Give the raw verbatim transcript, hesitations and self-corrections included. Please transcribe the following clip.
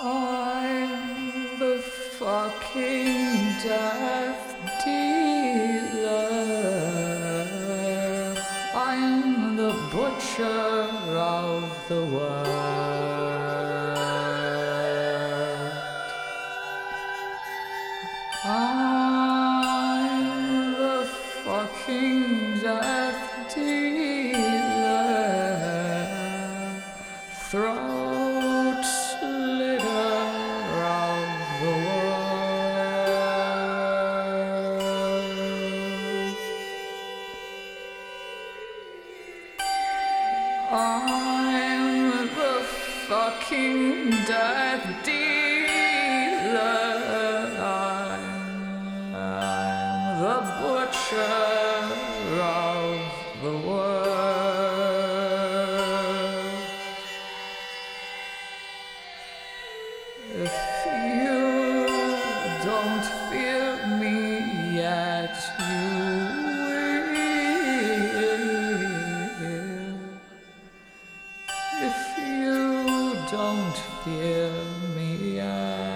I'm the fucking death dealer. I'm the butcher of the world. I'm the fucking death dealer. Throat slitter of the world. I'm the fucking death dealer. I'm, I'm the butcher of the world. If you don't fear me yet, you will. If you don't fear me yet.